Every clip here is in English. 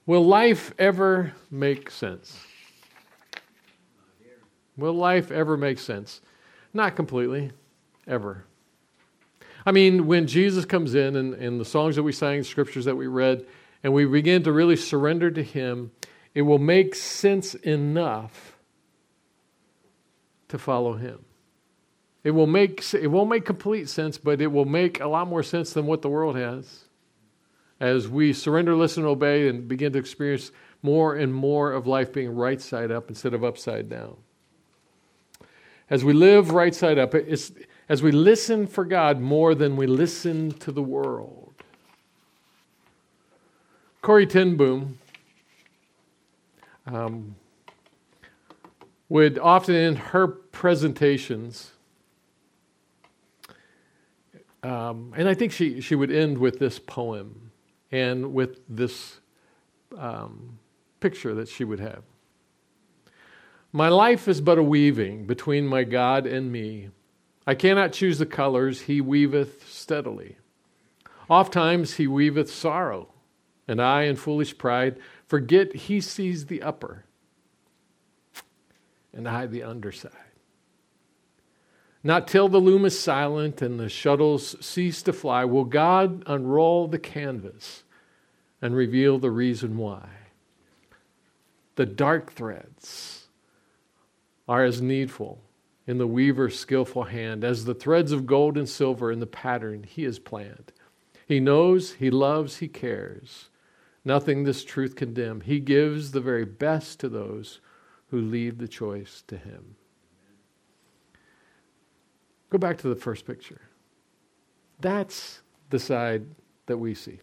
Will life ever make sense? Will life ever make sense? Not completely, ever. I mean, when Jesus comes in and the songs that we sang, scriptures that we read, and we begin to really surrender to Him, it will make sense enough to follow Him. It won't make complete sense, but it will make a lot more sense than what the world has. As we surrender, listen, and obey, and begin to experience more and more of life being right side up instead of upside down. As we live right side up, as we listen for God more than we listen to the world. Corrie ten Boom would often in her presentations, and I think she would end with this poem and with this picture that she would have. My life is but a weaving between my God and me. I cannot choose the colors, He weaveth steadily. Ofttimes He weaveth sorrow, and I in foolish pride forget He sees the upper, and I the underside. Not till the loom is silent and the shuttles cease to fly will God unroll the canvas and reveal the reason why. The dark threads are as needful in the weaver's skillful hand as the threads of gold and silver in the pattern He has planned. He knows, He loves, He cares. Nothing this truth condemn. He gives the very best to those who leave the choice to Him. Go back to the first picture. That's the side that we see.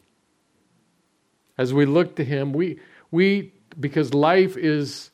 As we look to Him, we because life is,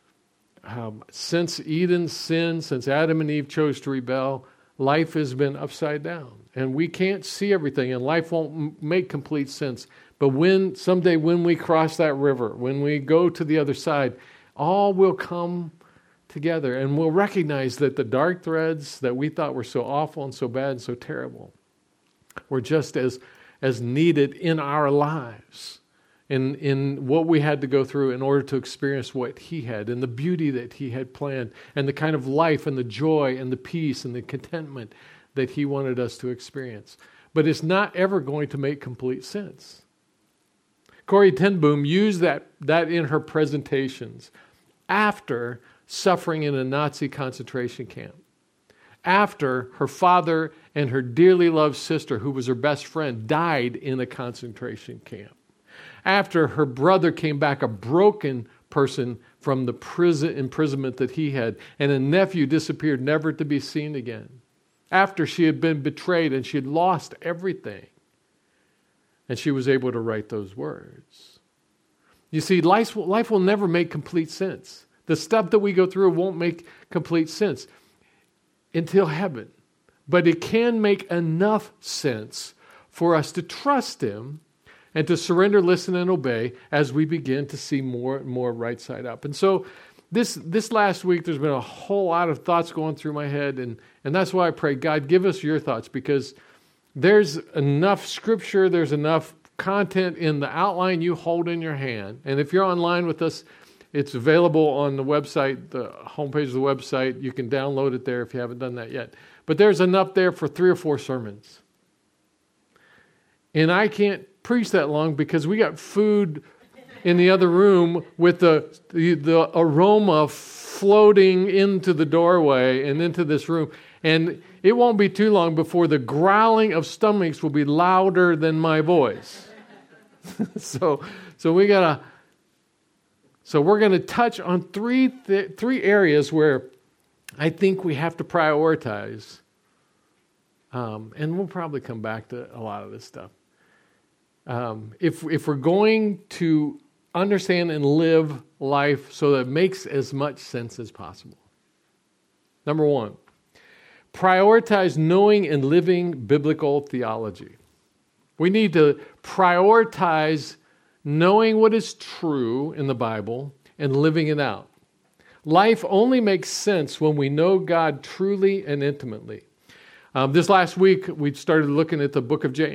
since Eden's sin, since Adam and Eve chose to rebel, life has been upside down. And we can't see everything, and life won't make complete sense. But someday when we cross that river, when we go to the other side, all will come together, and we'll recognize that the dark threads that we thought were so awful and so bad and so terrible were just as needed in our lives, in what we had to go through in order to experience what He had and the beauty that He had planned and the kind of life and the joy and the peace and the contentment that He wanted us to experience. But it's not ever going to make complete sense. Corrie ten Boom used that in her presentations after suffering in a Nazi concentration camp. After her father and her dearly loved sister, who was her best friend, died in a concentration camp. After her brother came back a broken person from the imprisonment that he had, and a nephew disappeared never to be seen again. After she had been betrayed and she had lost everything. And she was able to write those words. You see, life will never make complete sense. The stuff that we go through won't make complete sense until heaven. But it can make enough sense for us to trust Him and to surrender, listen, and obey as we begin to see more and more right side up. And so this last week, there's been a whole lot of thoughts going through my head. And that's why I pray, God, give us your thoughts, because there's enough scripture, there's enough content in the outline you hold in your hand. And if you're online with us, it's available on the website, the homepage of the website. You can download it there if you haven't done that yet. But there's enough there for 3 or 4 sermons. And I can't preach that long because we got food in the other room with the aroma floating into the doorway and into this room. And it won't be too long before the growling of stomachs will be louder than my voice. So we're going to touch on three areas where I think we have to prioritize. And we'll probably come back to a lot of this stuff. If we're going to understand and live life so that it makes as much sense as possible. Number 1, prioritize knowing and living biblical theology. We need to prioritize knowing what is true in the Bible and living it out. Life only makes sense when we know God truly and intimately. This last week, we started looking at the book of James.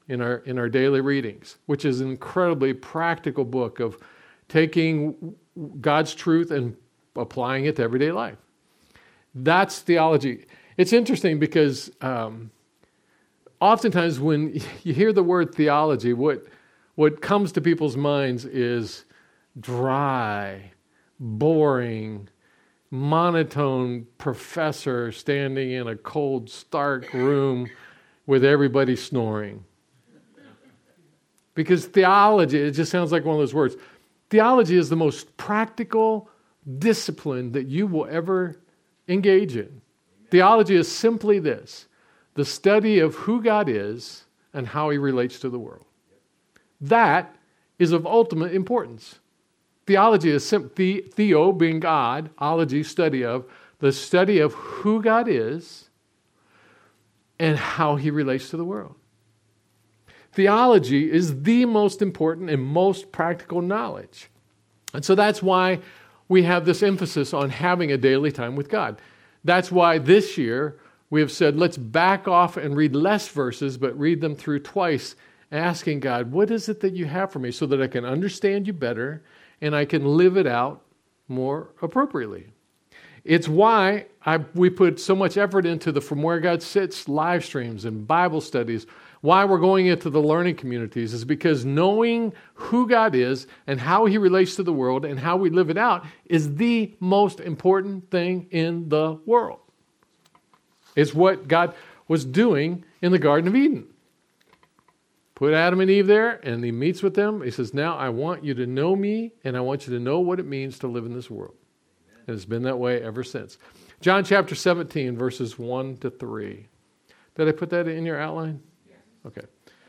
in our daily readings, which is an incredibly practical book of taking God's truth and applying it to everyday life. That's theology. It's interesting because oftentimes when you hear the word theology, what comes to people's minds is dry, boring, monotone professor standing in a cold, stark room with everybody snoring. Because theology, it just sounds like one of those words. Theology is the most practical discipline that you will ever engage in. Theology is simply this: the study of who God is and how He relates to the world. That is of ultimate importance. Theology is theo being God, ology, study of, the study of who God is and how He relates to the world. Theology is the most important and most practical knowledge. And so that's why we have this emphasis on having a daily time with God. That's why this year we have said, let's back off and read less verses, but read them through twice, asking God, what is it that you have for me so that I can understand you better and I can live it out more appropriately. It's why we put so much effort into the From Where God Sits live streams and Bible studies. Why we're going into the learning communities is because knowing who God is and how He relates to the world and how we live it out is the most important thing in the world. It's what God was doing in the Garden of Eden. Put Adam and Eve there, and He meets with them. He says, now I want you to know me, and I want you to know what it means to live in this world. And it's been that way ever since. John chapter 17, verses 1 to 3. Did I put that in your outline? Yes. Okay.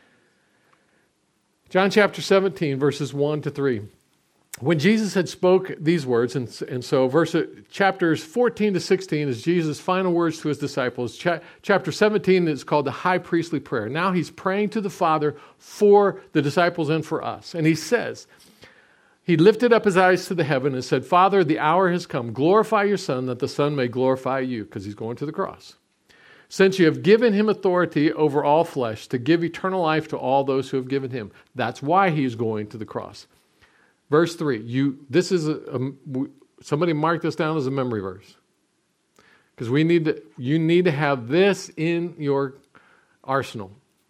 John chapter 17, verses 1 to 3. When Jesus had spoke these words, and so chapters 14 to 16 is Jesus' final words to His disciples. Chapter 17 is called the high priestly prayer. Now He's praying to the Father for the disciples and for us. And He says, He lifted up His eyes to the heaven and said, Father, the hour has come. Glorify your Son, that the Son may glorify you, because He's going to the cross. Since you have given Him authority over all flesh to give eternal life to all those who have given Him. That's why He is going to the cross. Verse 3, somebody mark this down as a memory verse. Because you need to have this in your arsenal.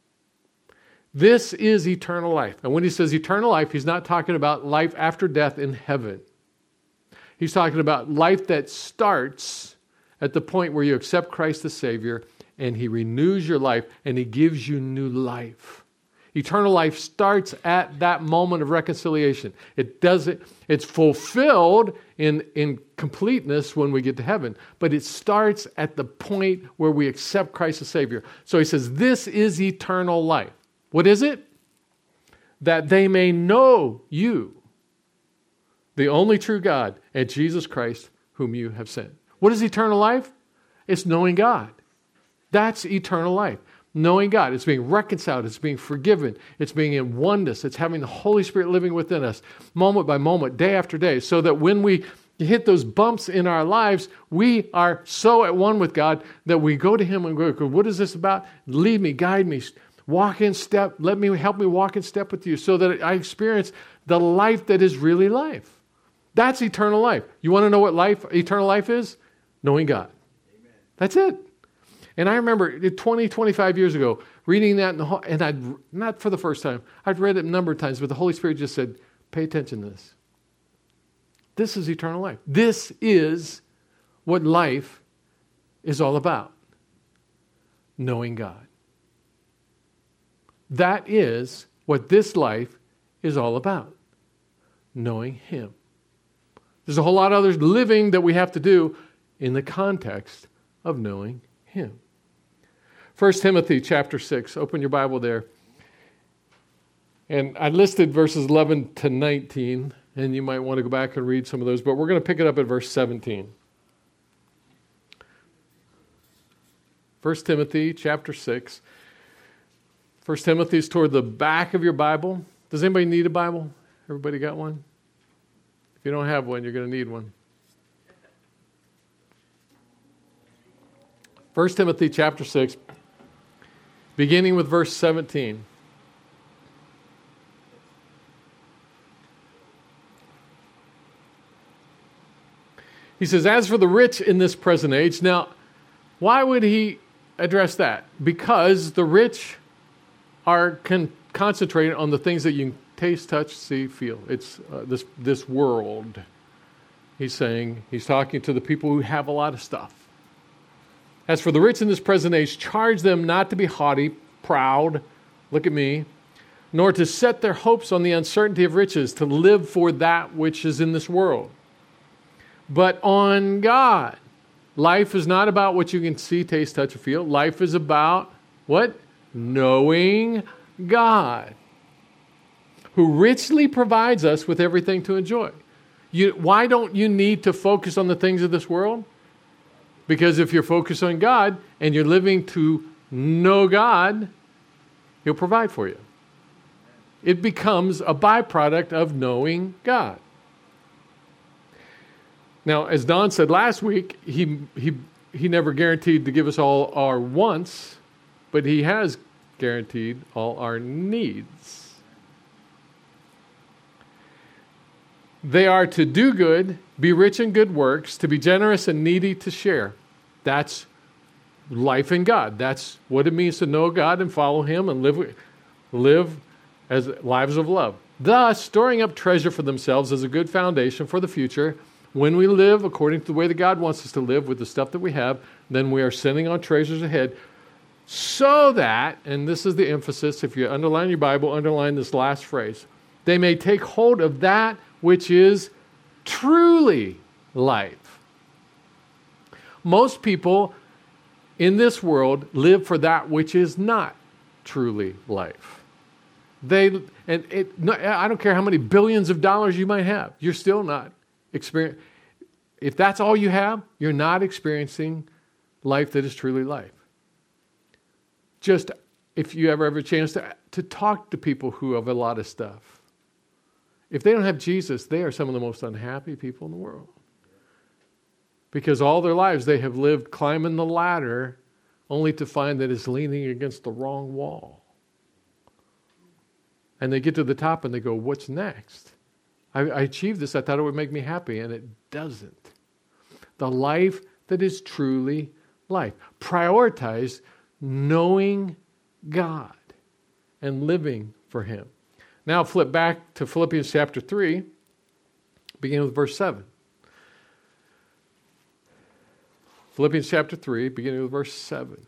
This is eternal life. And when He says eternal life, He's not talking about life after death in heaven. He's talking about life that starts at the point where you accept Christ as Savior and He renews your life and He gives you new life. Eternal life starts at that moment of reconciliation. It's fulfilled in completeness when we get to heaven, but it starts at the point where we accept Christ as Savior. So He says, this is eternal life. What is it? That they may know you, the only true God, and Jesus Christ, whom you have sent. What is eternal life? It's knowing God. That's eternal life. Knowing God. It's being reconciled. It's being forgiven. It's being in oneness. It's having the Holy Spirit living within us moment by moment, day after day, so that when we hit those bumps in our lives, we are so at one with God that we go to Him and go, what is this about? Lead me, guide me, walk in step. Help me walk in step with you so that I experience the life that is really life. That's eternal life. You want to know what eternal life is? Knowing God. Amen. That's it. And I remember 20, 25 years ago, reading that, and I'd, not for the first time, I'd read it a number of times, but the Holy Spirit just said, pay attention to this. This is eternal life. This is what life is all about. Knowing God. That is what this life is all about. Knowing Him. There's a whole lot of other living that we have to do in the context of knowing Him. 1 Timothy chapter 6. Open your Bible there. And I listed verses 11 to 19, and you might want to go back and read some of those, but we're going to pick it up at verse 17. 1 Timothy chapter 6. 1 Timothy is toward the back of your Bible. Does anybody need a Bible? Everybody got one? If you don't have one, you're going to need one. 1 Timothy chapter 6, beginning with verse 17. He says, as for the rich in this present age. Now, why would he address that? Because the rich are concentrated on the things that you can taste, touch, see, feel. It's this world. He's talking to the people who have a lot of stuff. As for the rich in this present age, charge them not to be haughty, proud, look at me, nor to set their hopes on the uncertainty of riches, to live for that which is in this world, but on God. Life is not about what you can see, taste, touch, or feel. Life is about what? Knowing God, who richly provides us with everything to enjoy. Why don't you need to focus on the things of this world? Because if you're focused on God and you're living to know God, He'll provide for you. It becomes a byproduct of knowing God. Now, as Don said last week, he never guaranteed to give us all our wants, but He has guaranteed all our needs. They are to do good, be rich in good works, to be generous and needy to share. That's life in God. That's what it means to know God and follow Him and live as lives of love. Thus, storing up treasure for themselves as a good foundation for the future. When we live according to the way that God wants us to live with the stuff that we have, then we are sending on treasures ahead so that, and this is the emphasis, if you underline your Bible, underline this last phrase, they may take hold of that which is truly life. Most people in this world live for that which is not truly life. I don't care how many billions of dollars you might have, you're still not experiencing. If that's all you have, you're not experiencing life that is truly life. Just if you ever have a chance to talk to people who have a lot of stuff, if they don't have Jesus, they are some of the most unhappy people in the world. Because all their lives they have lived climbing the ladder only to find that it's leaning against the wrong wall. And they get to the top and they go, what's next? I achieved this. I thought it would make me happy, and it doesn't. The life that is truly life. Prioritize knowing God and living for Him. Now flip back to Philippians chapter 3, beginning with verse 7. Philippians chapter 3, beginning with verse 7.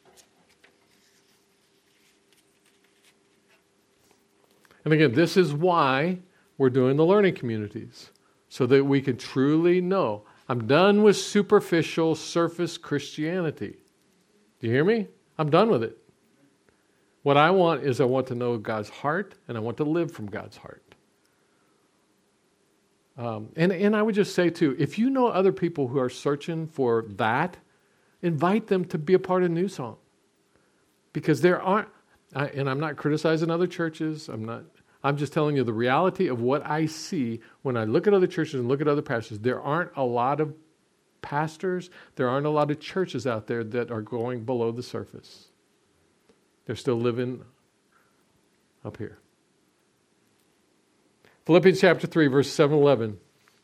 And again, this is why we're doing the learning communities, so that we can truly know. I'm done with superficial, surface Christianity. Do you hear me? I'm done with it. What I want to know God's heart, and I want to live from God's heart. And I would just say too, if you know other people who are searching for that, invite them to be a part of New Song. Because there aren't, and I'm not criticizing other churches, I'm just telling you the reality of what I see when I look at other churches and look at other pastors. There aren't a lot of pastors, there aren't a lot of churches out there that are going below the surface. They're still living up here. Philippians chapter 3, verse 7-11.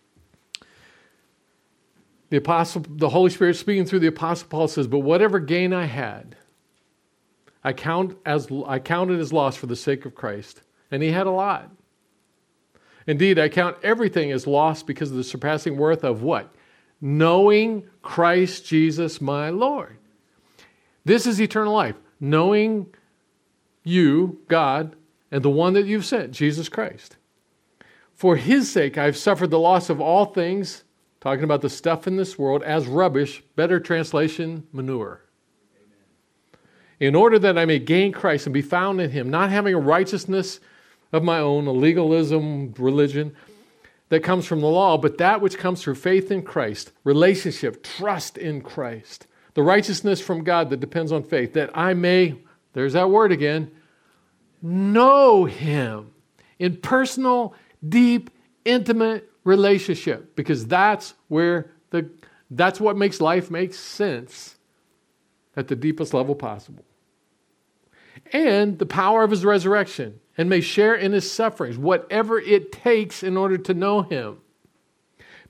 The Holy Spirit speaking through the Apostle Paul says, but whatever gain I had, I counted as loss for the sake of Christ. And he had a lot. Indeed, I count everything as loss because of the surpassing worth of what? Knowing Christ Jesus my Lord. This is eternal life. Knowing you, God, and the one that you've sent, Jesus Christ. For His sake, I've suffered the loss of all things, talking about the stuff in this world, as rubbish, better translation, manure. In order that I may gain Christ and be found in Him, not having a righteousness of my own, a legalism, religion that comes from the law, but that which comes through faith in Christ, relationship, trust in Christ, the righteousness from God that depends on faith, that I may, there's that word again, know Him in personal, deep, intimate relationship, because that's what makes life make sense at the deepest level possible. And the power of His resurrection, and may share in His sufferings, whatever it takes in order to know Him,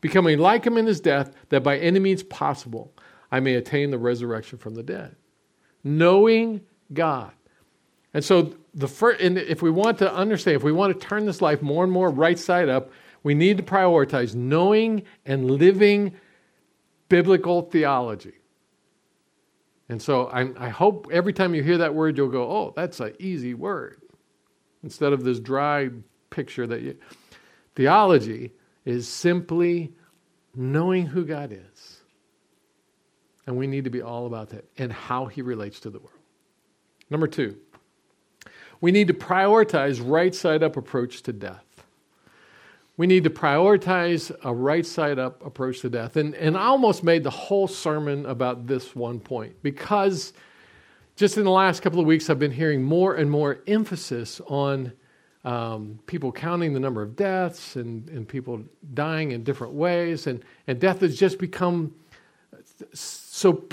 becoming like him in his death, that by any means possible I may attain the resurrection from the dead. Knowing God. And so and if we want to understand, if we want to turn this life more and more right side up, we need to prioritize knowing and living biblical theology. And so I hope every time you hear that word, you'll go, oh, that's an easy word. Instead of this dry picture that you... Theology is simply knowing who God is. And we need to be all about that and how he relates to the world. Number 2, we need to prioritize right side up approach to death. We need to prioritize a right side up approach to death. And I almost made the whole sermon about this one point because just in the last couple of weeks I've been hearing more and more emphasis on people counting the number of deaths and people dying in different ways. And death has just become so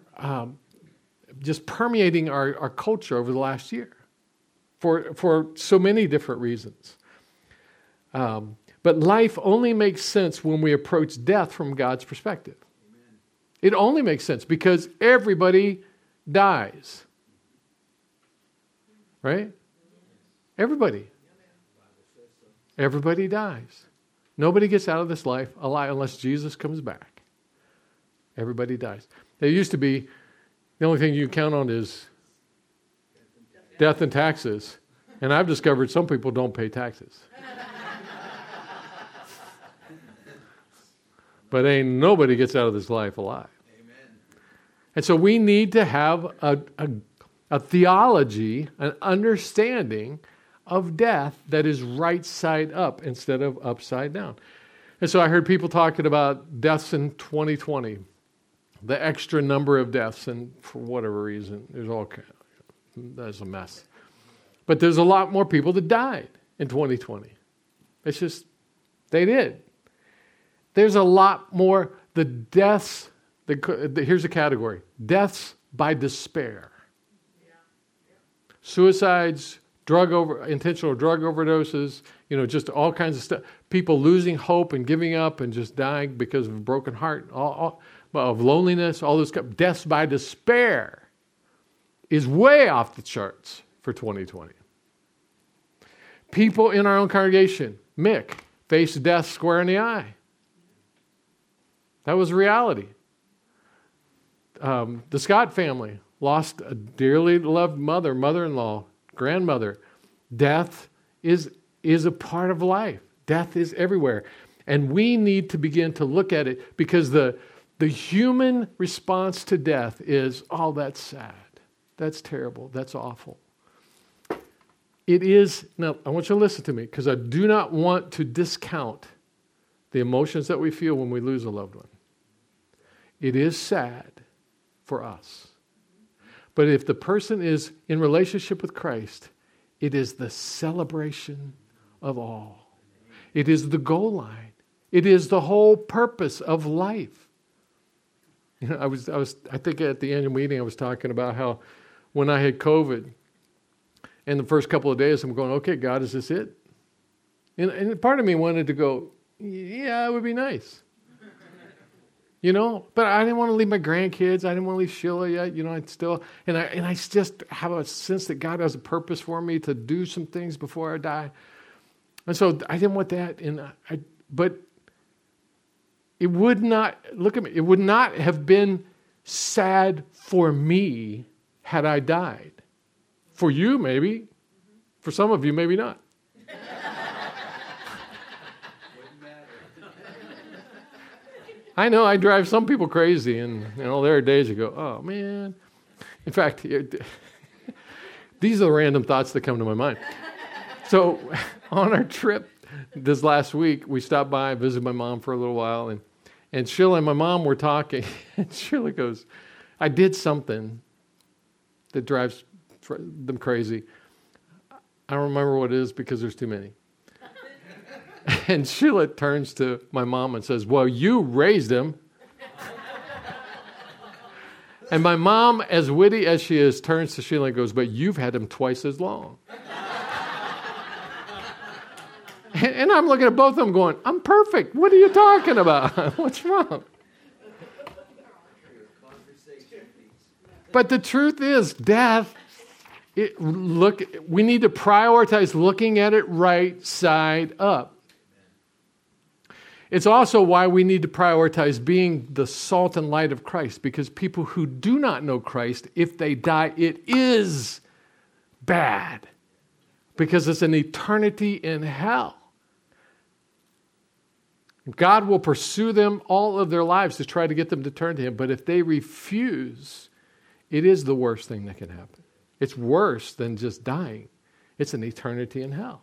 just permeating our culture over the last year for so many different reasons. But life only makes sense when we approach death from God's perspective. Amen. It only makes sense because everybody dies. Right? Everybody. Everybody dies. Nobody gets out of this life alive unless Jesus comes back. Everybody dies. There used to be, the only thing you count on is death and taxes. And I've discovered some people don't pay taxes. But ain't nobody gets out of this life alive. Amen. And so we need to have a theology, an understanding of death that is right side up instead of upside down. And so I heard people talking about deaths in 2020, the extra number of deaths, and for whatever reason, that's a mess. But there's a lot more people that died in 2020. It's just, they did. There's a lot more, the deaths, here's a category, deaths by despair. Suicides, intentional drug overdoses, just all kinds of stuff. People losing hope and giving up and just dying because of a broken heart, of loneliness, all this stuff. Deaths by despair is way off the charts for 2020. People in our own congregation, Mick, faced death square in the eye. That was reality. The Scott family lost a dearly loved mother-in-law, grandmother. Death is a part of life. Death is everywhere. And we need to begin to look at it because the human response to death is, oh, that's sad. That's terrible. That's awful. It is, now I want you to listen to me because I do not want to discount the emotions that we feel when we lose a loved one. It is sad for us. But if the person is in relationship with Christ, it is the celebration of all. It is the goal line. It is the whole purpose of life. I think at the annual meeting I was talking about how when I had COVID, and the first couple of days I'm going, okay, God, is this it? And part of me wanted to go, yeah, it would be nice. But I didn't want to leave my grandkids. I didn't want to leave Sheila yet. I just have a sense that God has a purpose for me to do some things before I die. And so I didn't want that. But it would not, look at me, it would not have been sad for me had I died. For you, maybe. For some of you, maybe not. I know I drive some people crazy, and there are days you go, oh, man. In fact, these are the random thoughts that come to my mind. So on our trip this last week, we stopped by and visited my mom for a little while, and Sheila and my mom were talking, and Sheila goes, I did something that drives them crazy. I don't remember what it is because there's too many. And Sheila turns to my mom and says, well, you raised him. And my mom, as witty as she is, turns to Sheila and goes, but you've had him twice as long. And I'm looking at both of them going, I'm perfect. What are you talking about? What's wrong? But the truth is, death, we need to prioritize looking at it right side up. It's also why we need to prioritize being the salt and light of Christ, because people who do not know Christ, if they die, it is bad, because it's an eternity in hell. God will pursue them all of their lives to try to get them to turn to Him, but if they refuse, it is the worst thing that can happen. It's worse than just dying. It's an eternity in hell.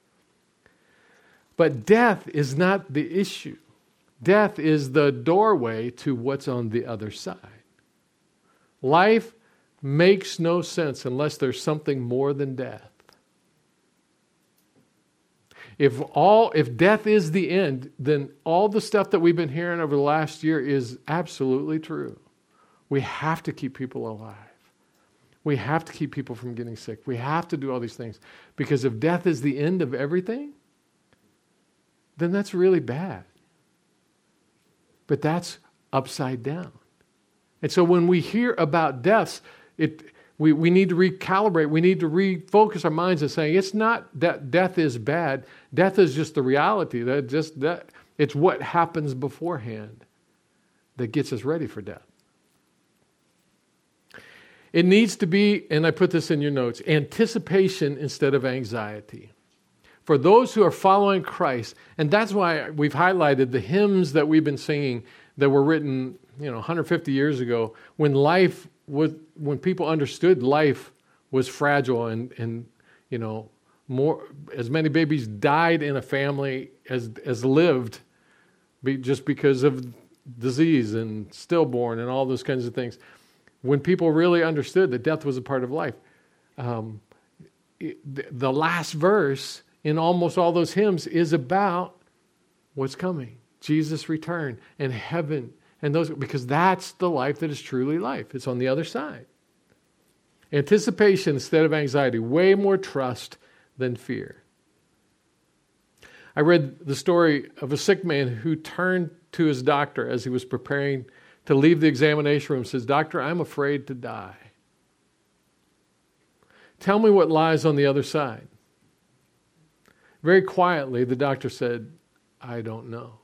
But death is not the issue. Death is the doorway to what's on the other side. Life makes no sense unless there's something more than death. If death is the end, then all the stuff that we've been hearing over the last year is absolutely true. We have to keep people alive. We have to keep people from getting sick. We have to do all these things. Because if death is the end of everything, then that's really bad. But that's upside down. And so when we hear about deaths, we need to recalibrate. We need to refocus our minds and saying it's not that death is bad. Death is just the reality. It's what happens beforehand that gets us ready for death. It needs to be, and I put this in your notes, anticipation instead of anxiety. For those who are following Christ, and that's why we've highlighted the hymns that we've been singing that were written, 150 years ago, when people understood life was fragile and as many babies died in a family as lived just because of disease and stillborn and all those kinds of things. When people really understood that death was a part of life, the last verse in almost all those hymns is about what's coming, Jesus' return and heaven, and because that's the life that is truly life. It's on the other side. Anticipation instead of anxiety, way more trust than fear. I read the story of a sick man who turned to his doctor as he was preparing to leave the examination room and says, "Doctor, I'm afraid to die. Tell me what lies on the other side." Very quietly, the doctor said, "I don't know."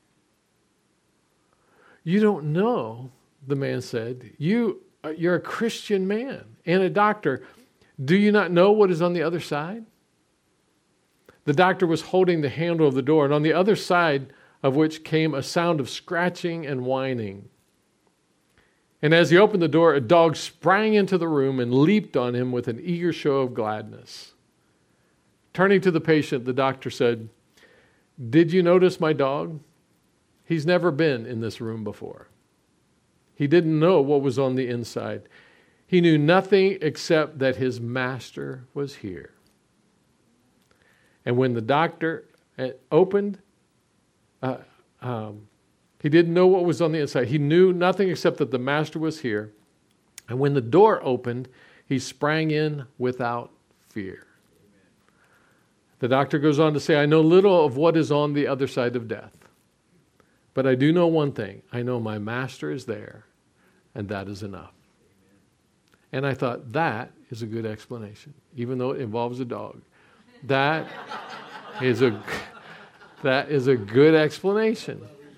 "You don't know," the man said. You're a Christian man and a doctor. Do you not know what is on the other side? The doctor was holding the handle of the door, and on the other side of which came a sound of scratching and whining. And as he opened the door, a dog sprang into the room and leaped on him with an eager show of gladness. Turning to the patient, the doctor said, "Did you notice my dog? He's never been in this room before. He didn't know what was on the inside. He knew nothing except that his master was here." And when the doctor opened, he didn't know what was on the inside. He knew nothing except that the master was here. And when the door opened, he sprang in without fear. The doctor goes on to say, "I know little of what is on the other side of death. But I do know one thing. I know my master is there, and that is enough." And I thought, that is a good explanation, even though it involves a dog. That is a good explanation.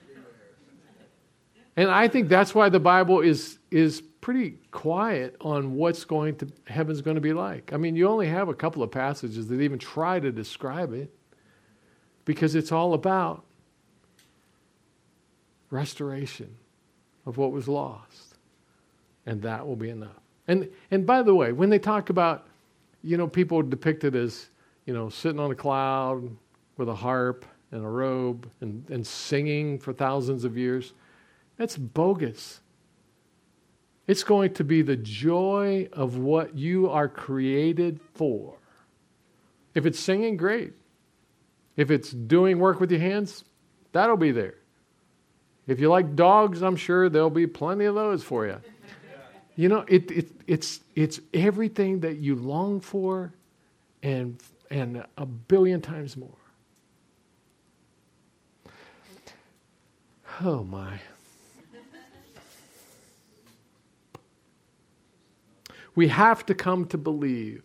And I think that's why the Bible is pretty quiet on heaven's going to be like. I mean, you only have a couple of passages that even try to describe it, because it's all about restoration of what was lost. And that will be enough. And by the way, when they talk about, people depicted as, sitting on a cloud with a harp and a robe and singing for thousands of years, that's bogus. It's going to be the joy of what you are created for. If it's singing, great. If it's doing work with your hands, that'll be there. If you like dogs, I'm sure there'll be plenty of those for you. It's everything that you long for and a billion times more. Oh my. We have to come to believe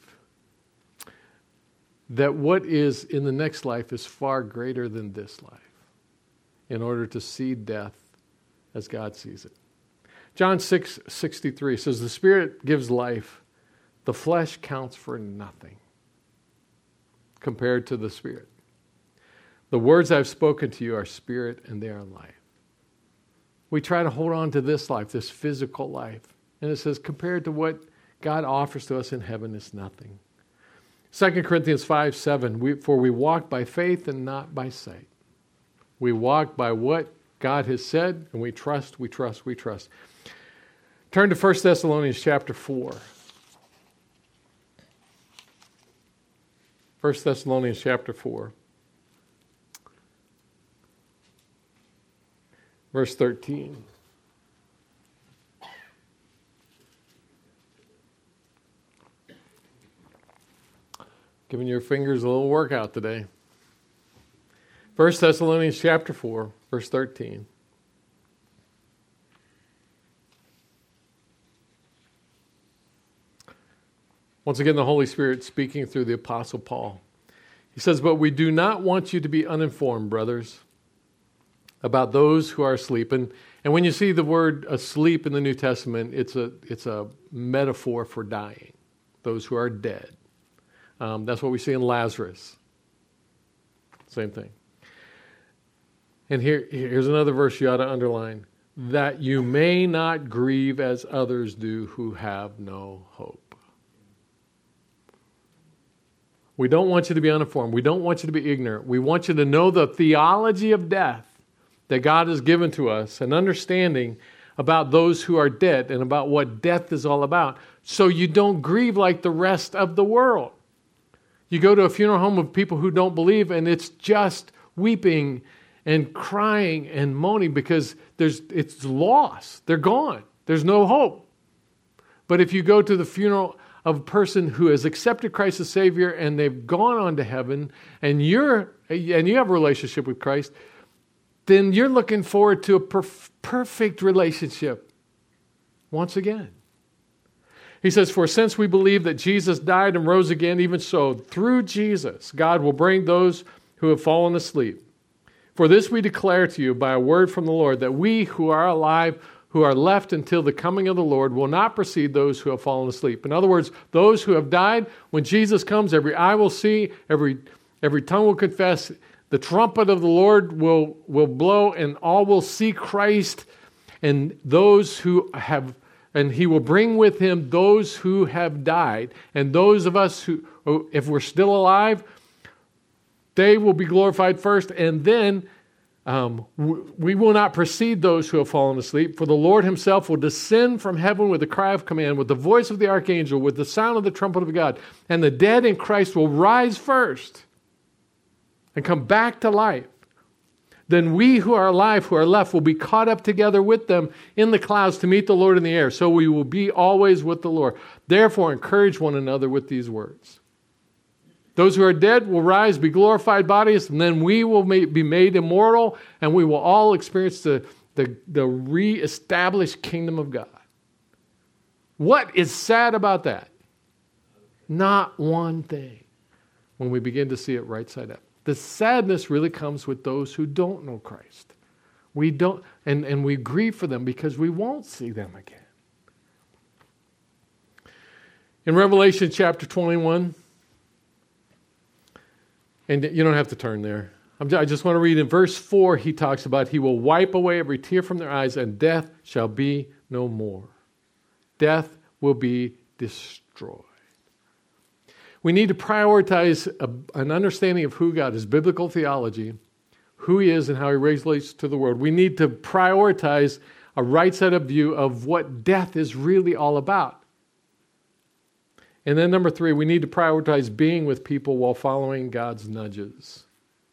that what is in the next life is far greater than this life in order to see death as God sees it. John 6:63 says, the Spirit gives life. The flesh counts for nothing compared to the Spirit. The words I've spoken to you are spirit and they are life. We try to hold on to this life, this physical life. And it says, compared to what God offers to us in heaven is nothing. 2 Corinthians 5:7, for we walk by faith and not by sight. We walk by what God has said, and we trust. Turn to 1 Thessalonians chapter 4. 1 Thessalonians chapter 4. Verse 13. Giving your fingers a little workout today. 1 Thessalonians chapter 4, verse 13. Once again, the Holy Spirit speaking through the Apostle Paul. He says, but we do not want you to be uninformed, brothers, about those who are asleep. And when you see the word asleep in the New Testament, it's a metaphor for dying, those who are dead. That's what we see in Lazarus. Same thing. And here's another verse you ought to underline. That you may not grieve as others do who have no hope. We don't want you to be uninformed. We don't want you to be ignorant. We want you to know the theology of death that God has given to us, an understanding about those who are dead and about what death is all about, so you don't grieve like the rest of the world. You go to a funeral home of people who don't believe, and it's just weeping and crying and moaning because it's lost. They're gone. There's no hope. But if you go to the funeral of a person who has accepted Christ as Savior and they've gone on to heaven, and you have a relationship with Christ, then you're looking forward to a perfect relationship once again. He says, for since we believe that Jesus died and rose again, even so, through Jesus, God will bring those who have fallen asleep. For this we declare to you by a word from the Lord, that we who are alive, who are left until the coming of the Lord, will not precede those who have fallen asleep. In other words, those who have died, when Jesus comes, every eye will see, every tongue will confess, the trumpet of the Lord will blow, and all will see Christ, and those who have, and he will bring with him those who have died, and those of us who, if we're still alive, they will be glorified first, and then we will not precede those who have fallen asleep, for the Lord himself will descend from heaven with a cry of command, with the voice of the archangel, with the sound of the trumpet of God, and the dead in Christ will rise first and come back to life. Then we who are alive, who are left, will be caught up together with them in the clouds to meet the Lord in the air. So we will be always with the Lord. Therefore, encourage one another with these words. Those who are dead will rise, be glorified bodies, and then we will be made immortal, and we will all experience the re-established kingdom of God. What is sad about that? Not one thing when we begin to see it right side up. The sadness really comes with those who don't know Christ. We don't, and we grieve for them because we won't see them again. In Revelation chapter 21, and you don't have to turn there. I just want to read in verse 4, he talks about he will wipe away every tear from their eyes, and death shall be no more. Death will be destroyed. We need to prioritize an understanding of who God is, biblical theology, who he is and how he relates to the world. We need to prioritize a right side of view of what death is really all about. And then number 3, we need to prioritize being with people while following God's nudges.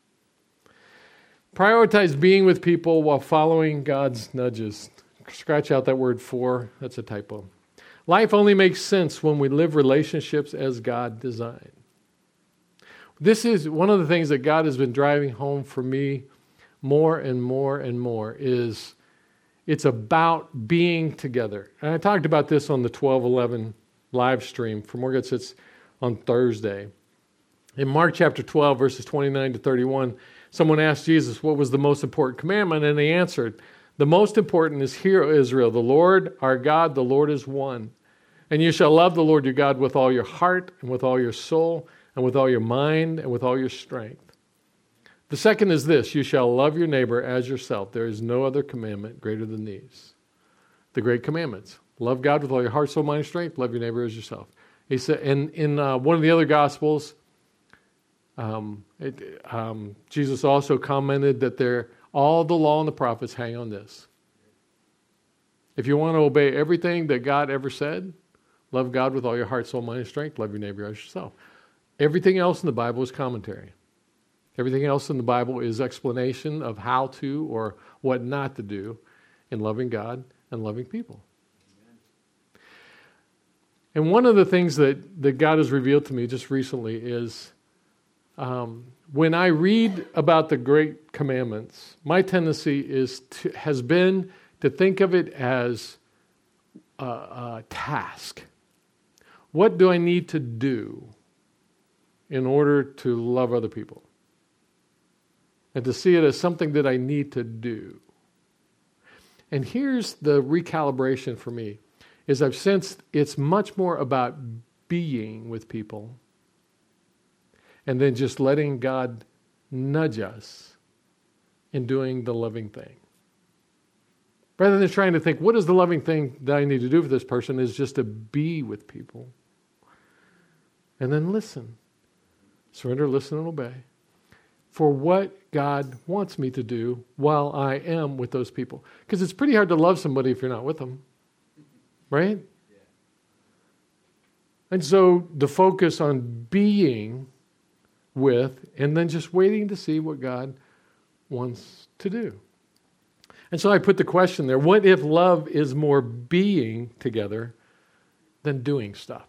Prioritize being with people while following God's nudges. Scratch out that word for, that's a typo. Life only makes sense when we live relationships as God designed. This is one of the things that God has been driving home for me more and more and more is it's about being together. And I talked about this on the 12:11 live stream for More Good Sits on Thursday. In Mark chapter 12, verses 29 to 31, someone asked Jesus what was the most important commandment, and he answered, the most important is, hear, O Israel, the Lord our God, the Lord is one. And you shall love the Lord your God with all your heart and with all your soul and with all your mind and with all your strength. The second is this, you shall love your neighbor as yourself. There is no other commandment greater than these. The great commandments. Love God with all your heart, soul, mind, and strength. Love your neighbor as yourself. He said, in one of the other Gospels, Jesus also commented that all the law and the prophets hang on this. If you want to obey everything that God ever said, love God with all your heart, soul, mind, and strength. Love your neighbor as yourself. Everything else in the Bible is commentary. Everything else in the Bible is explanation of how to or what not to do in loving God and loving people. And one of the things that God has revealed to me just recently is when I read about the great commandments, my tendency has been to think of it as a task. What do I need to do in order to love other people? And to see it as something that I need to do. And here's the recalibration for me, is I've sensed it's much more about being with people and then just letting God nudge us in doing the loving thing. Rather than trying to think, what is the loving thing that I need to do for this person, is just to be with people. And then listen. Surrender, listen, and obey. For what God wants me to do while I am with those people. Because it's pretty hard to love somebody if you're not with them. Right? Yeah. And so the focus on being with and then just waiting to see what God wants to do. And so I put the question there, what if love is more being together than doing stuff?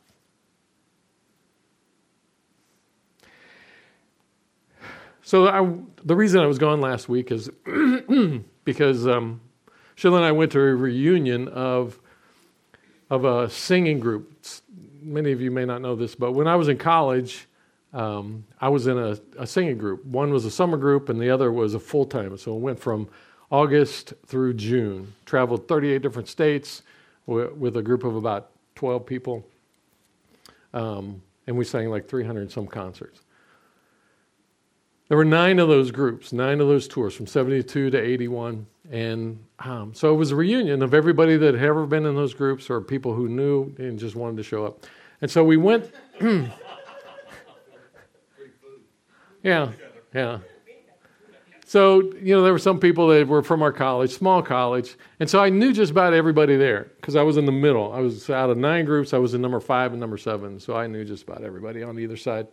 So the reason I was gone last week is because Sheila and I went to a reunion of a singing group. Many of you may not know this, but when I was in college, I was in a singing group. One was a summer group and the other was a full-time. So it went from August through June. Traveled 38 different states with a group of about 12 people. And we sang like 300 and some concerts. There were 9 of those groups, 9 of those tours from 72 to 81. And so it was a reunion of everybody that had ever been in those groups or people who knew and just wanted to show up. And so we went. Yeah. So, there were some people that were from our college, small college. And so I knew just about everybody there because I was in the middle. I was out of 9 groups. I was in number 5 and number 7. So I knew just about everybody on either side.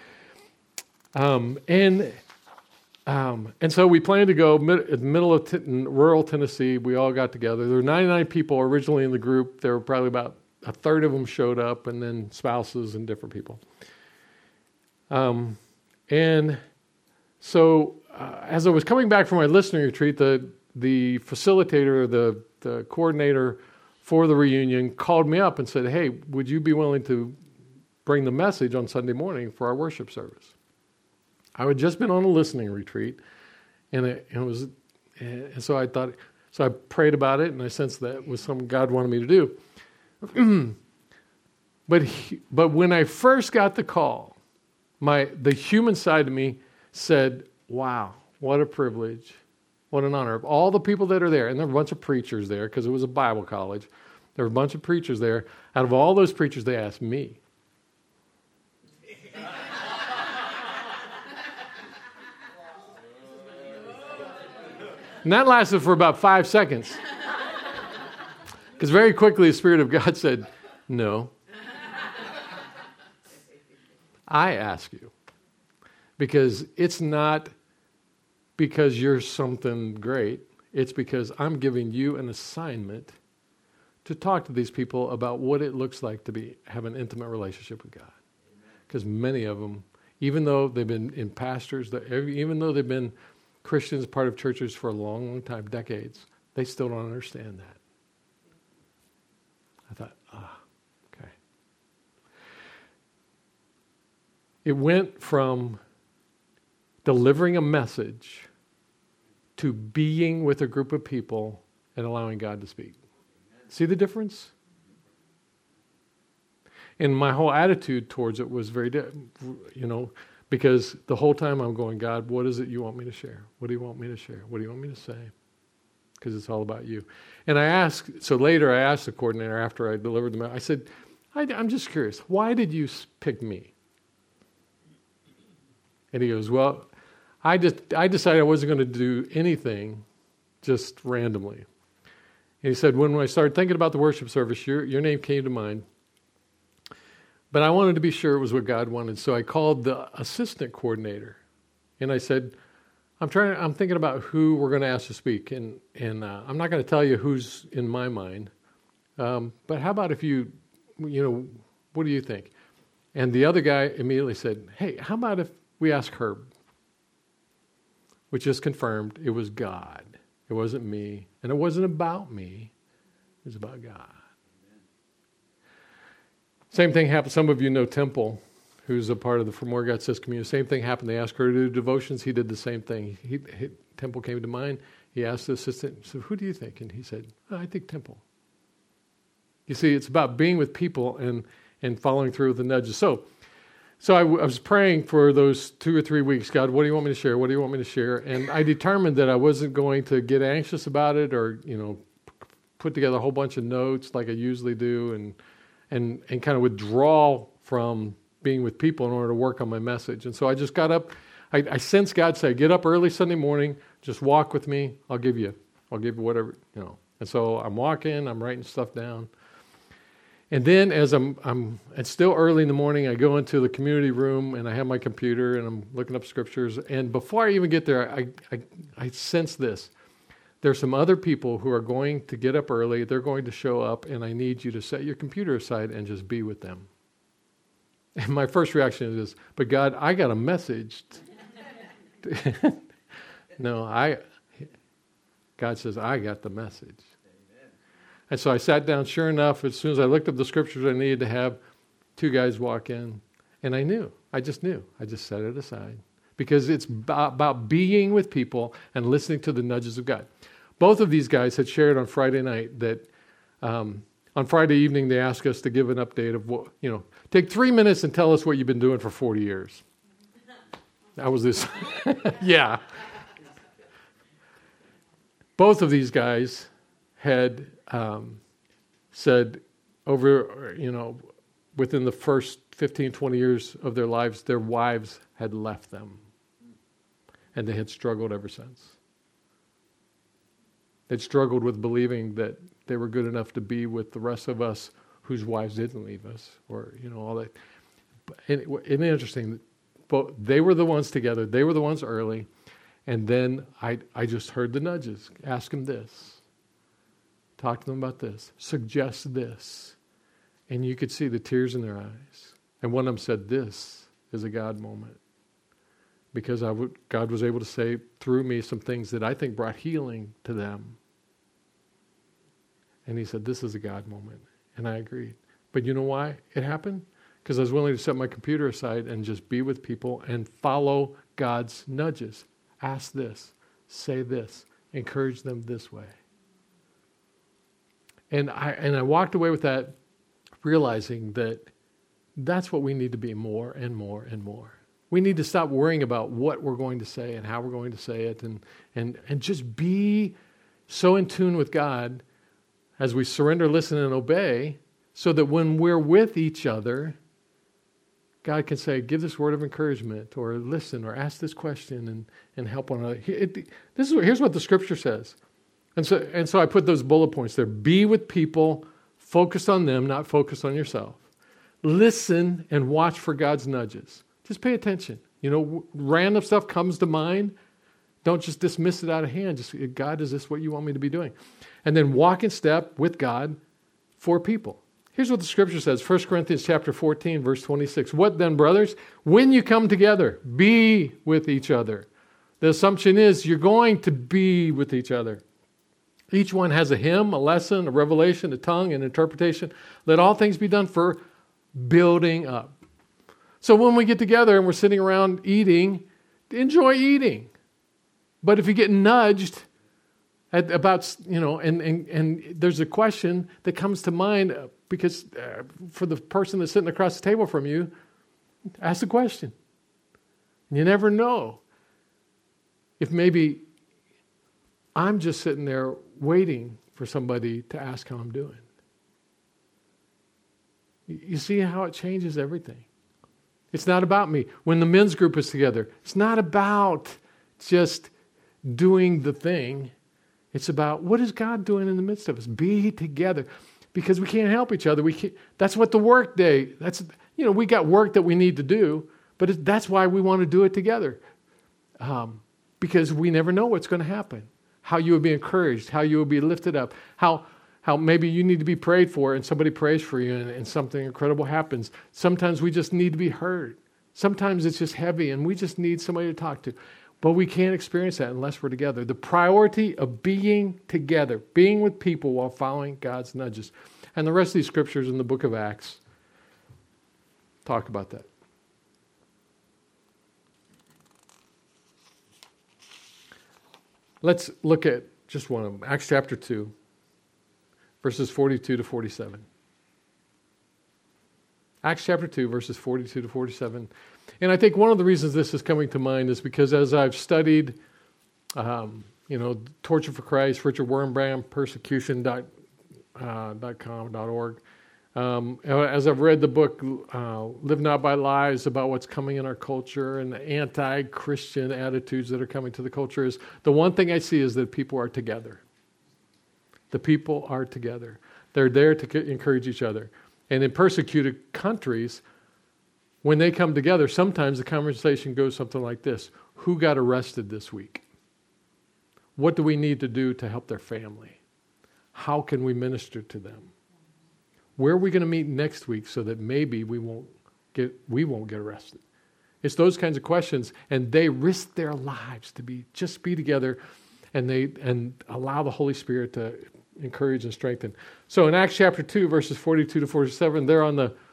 And so we planned to go in the middle of rural Tennessee. We all got together. There were 99 people originally in the group. There were probably about a third of them showed up, and then spouses and different people. And so as I was coming back from my listening retreat, the facilitator, the coordinator for the reunion called me up and said, "Hey, would you be willing to bring the message on Sunday morning for our worship service?" I had just been on a listening retreat, and so I thought, so I prayed about it, and I sensed that was something God wanted me to do. But when I first got the call, the human side of me said, "Wow, what a privilege, what an honor!" Of all the people that are there, and there were a bunch of preachers there because it was a Bible college. There were a bunch of preachers there. Out of all those preachers, they asked me. And that lasted for about 5 seconds. Because very quickly the Spirit of God said, "No. I ask you." Because it's not because you're something great. It's because I'm giving you an assignment to talk to these people about what it looks like to have an intimate relationship with God. Because many of them, even though they've been in pastors, even though they've been Christians, part of churches for a long, long time, decades. They still don't understand that. I thought, okay. It went from delivering a message to being with a group of people and allowing God to speak. See the difference? And my whole attitude towards it was very, because the whole time I'm going, God, what is it you want me to share? What do you want me to share? What do you want me to say? Because it's all about you. And later I asked the coordinator after I delivered the message, I said, I'm just curious, why did you pick me? And he goes, well, I decided I wasn't going to do anything just randomly. And he said, when I started thinking about the worship service, your name came to mind. But I wanted to be sure it was what God wanted. So I called the assistant coordinator. And I said, I'm thinking about who we're going to ask to speak. And I'm not going to tell you who's in my mind. But how about if what do you think? And the other guy immediately said, hey, how about if we ask Herb? Which just confirmed it was God. It wasn't me. And it wasn't about me. It was about God. Same thing happened. Some of you know Temple, who's a part of the For More God Says community. Same thing happened. They asked her to do devotions. He did the same thing. Temple came to mind. He asked the assistant, so who do you think? And he said, I think Temple. You see, it's about being with people and following through with the nudges. So I was praying for those 2 or 3 weeks. God, what do you want me to share? What do you want me to share? And I determined that I wasn't going to get anxious about it or, put together a whole bunch of notes like I usually do and kind of withdraw from being with people in order to work on my message. And so I just got up. I sensed God say, get up early Sunday morning, just walk with me. I'll give you whatever, And so I'm walking, I'm writing stuff down. And then as it's still early in the morning, I go into the community room and I have my computer and I'm looking up scriptures. And before I even get there, I sense this. There's some other people who are going to get up early. They're going to show up and I need you to set your computer aside and just be with them. And my first reaction is, but God, I got a message. No, God says, I got the message. And so I sat down. Sure enough, as soon as I looked up the scriptures I needed to have, 2 guys walk in. And I knew. I just knew. I just set it aside. Because it's about being with people and listening to the nudges of God. Both of these guys had shared on Friday night that on Friday evening they asked us to give an update of what, take 3 minutes and tell us what you've been doing for 40 years. That was this. Yeah. Both of these guys had said over, within the first 15, 20 years of their lives, their wives had left them. And they had struggled ever since. They'd struggled with believing that they were good enough to be with the rest of us whose wives didn't leave us, or, all that. And it's interesting, but they were the ones together. They were the ones early. And then I just heard the nudges. Ask them this. Talk to them about this. Suggest this. And you could see the tears in their eyes. And one of them said, this is a God moment. Because God was able to say through me some things that I think brought healing to them. And he said, this is a God moment. And I agreed. But you know why it happened? Because I was willing to set my computer aside and just be with people and follow God's nudges. Ask this. Say this. Encourage them this way. And I walked away with that, realizing that that's what we need to be more and more and more. We need to stop worrying about what we're going to say and how we're going to say it and just be so in tune with God as we surrender, listen, and obey, so that when we're with each other, God can say, give this word of encouragement, or listen, or ask this question and help one another. Here's what the scripture says. And so I put those bullet points there. Be with people, focus on them, not focus on yourself. Listen and watch for God's nudges. Just pay attention. Random stuff comes to mind. Don't just dismiss it out of hand. Just, God, is this what you want me to be doing? And then walk in step with God for people. Here's what the scripture says. 1 Corinthians chapter 14, verse 26. What then, brothers? When you come together, be with each other. The assumption is you're going to be with each other. Each one has a hymn, a lesson, a revelation, a tongue, an interpretation. Let all things be done for building up. So when we get together and we're sitting around eating, enjoy eating. But if you get nudged about, and there's a question that comes to mind because for the person that's sitting across the table from you, ask the question. You never know if maybe I'm just sitting there waiting for somebody to ask how I'm doing. You see how it changes everything. It's not about me. When the men's group is together, it's not about just doing the thing. It's about what is God doing in the midst of us? Be together. Because we can't help each other. That's what the work day, we got work that we need to do, but that's why we want to do it together. Because we never know what's going to happen. How you will be encouraged, how you will be lifted up, how maybe you need to be prayed for and somebody prays for you and something incredible happens. Sometimes we just need to be heard. Sometimes it's just heavy and we just need somebody to talk to. But we can't experience that unless we're together. The priority of being together, being with people while following God's nudges. And the rest of these scriptures in the book of Acts talk about that. Let's look at just one of them. Acts chapter 2, verses 42 to 47. Acts chapter 2, verses 42 to 47. And I think one of the reasons this is coming to mind is because as I've studied, Torture for Christ, Richard Wurmbrand, persecution.com.org, as I've read the book, Live Not by Lies, about what's coming in our culture and the anti-Christian attitudes that are coming to the culture, is the one thing I see is that people are together. The people are together. They're there to encourage each other. And in persecuted countries, when they come together, sometimes the conversation goes something like this. Who got arrested this week? What do we need to do to help their family? How can we minister to them? Where are we going to meet next week so that maybe we won't get arrested? It's those kinds of questions, and they risk their lives to be together, and allow the Holy Spirit to encourage and strengthen. So in Acts chapter 2, verses 42 to 47, they're on the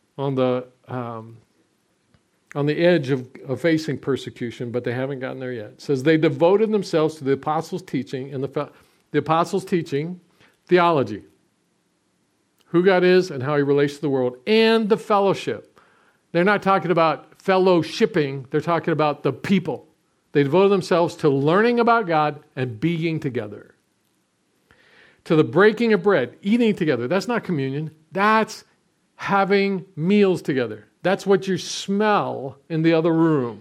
edge of facing persecution, but they haven't gotten there yet. It says they devoted themselves to the apostles' teaching, and the apostles' teaching, theology, who God is and how he relates to the world, and the fellowship. They're not talking about fellowshipping, they're talking about the people. They devoted themselves to learning about God and being together. To the breaking of bread, eating together. That's not communion. That's having meals together. That's what you smell in the other room.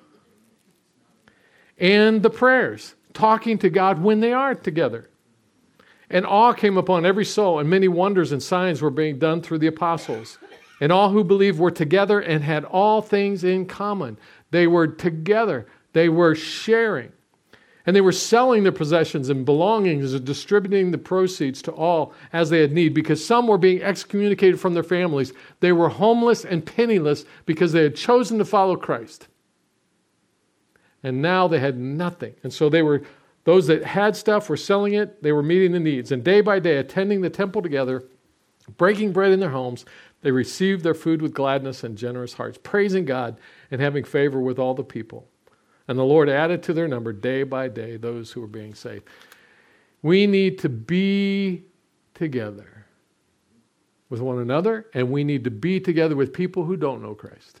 And the prayers, talking to God when they are together. And awe came upon every soul, and many wonders and signs were being done through the apostles. And all who believed were together and had all things in common. They were together. They were sharing. And they were selling their possessions and belongings and distributing the proceeds to all as they had need, because some were being excommunicated from their families. They were homeless and penniless because they had chosen to follow Christ. And now they had nothing. And so those that had stuff were selling it. They were meeting the needs. And day by day, attending the temple together, breaking bread in their homes, they received their food with gladness and generous hearts, praising God and having favor with all the people. And the Lord added to their number day by day those who were being saved. We need to be together with one another, and we need to be together with people who don't know Christ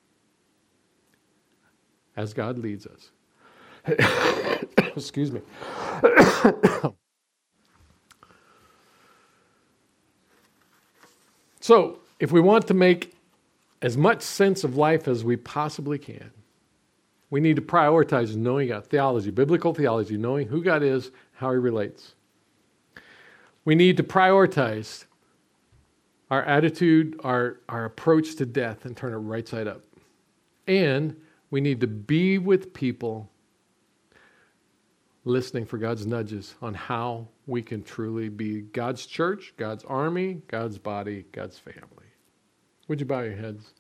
as God leads us. Excuse me. So, if we want to make as much sense of life as we possibly can, we need to prioritize knowing God, theology, biblical theology, knowing who God is, how he relates. We need to prioritize our attitude, our approach to death, and turn it right side up. And we need to be with people listening for God's nudges on how we can truly be God's church, God's army, God's body, God's family. Would you bow your heads?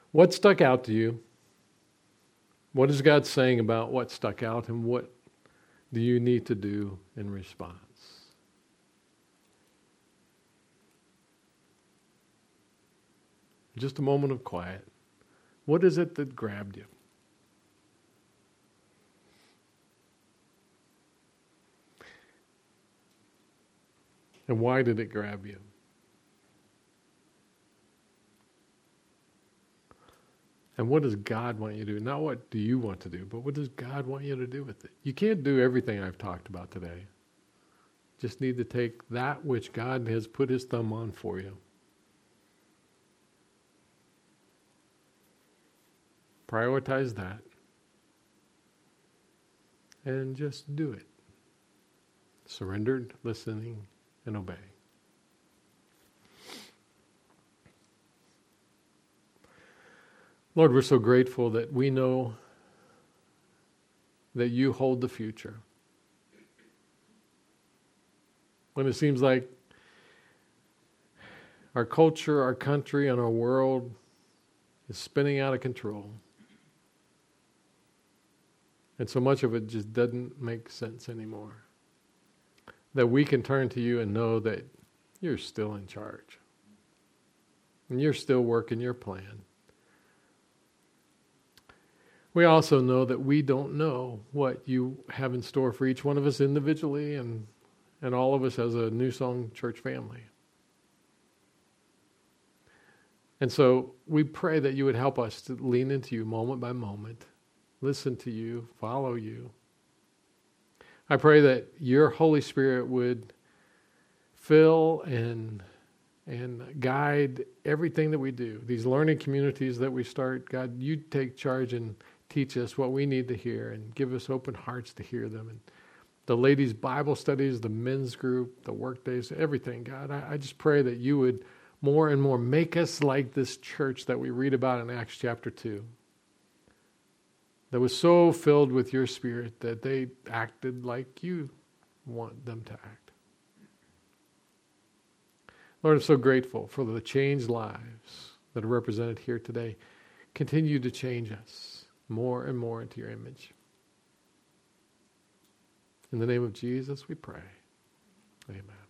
What stuck out to you? What is God saying about what stuck out, and what do you need to do in response? Just a moment of quiet. What is it that grabbed you? And why did it grab you? And what does God want you to do? Not what do you want to do, but what does God want you to do with it? You can't do everything I've talked about today. Just need to take that which God has put his thumb on for you. Prioritize that. And just do it. Surrendered, listening, and obeying. Lord, we're so grateful that we know that you hold the future. When it seems like our culture, our country, and our world is spinning out of control, and so much of it just doesn't make sense anymore, that we can turn to you and know that you're still in charge. And you're still working your plan. We also know that we don't know what you have in store for each one of us individually and all of us as a New Song church family. And so we pray that you would help us to lean into you moment by moment, listen to you, follow you. I pray that your Holy Spirit would fill and guide everything that we do. These learning communities that we start, God, you take charge and teach us what we need to hear and give us open hearts to hear them. And the ladies' Bible studies, the men's group, the work days, everything, God, I just pray that you would more and more make us like this church that we read about in Acts chapter 2. That was so filled with your Spirit that they acted like you want them to act. Lord, I'm so grateful for the changed lives that are represented here today. Continue to change us more and more into your image. In the name of Jesus, we pray. Amen.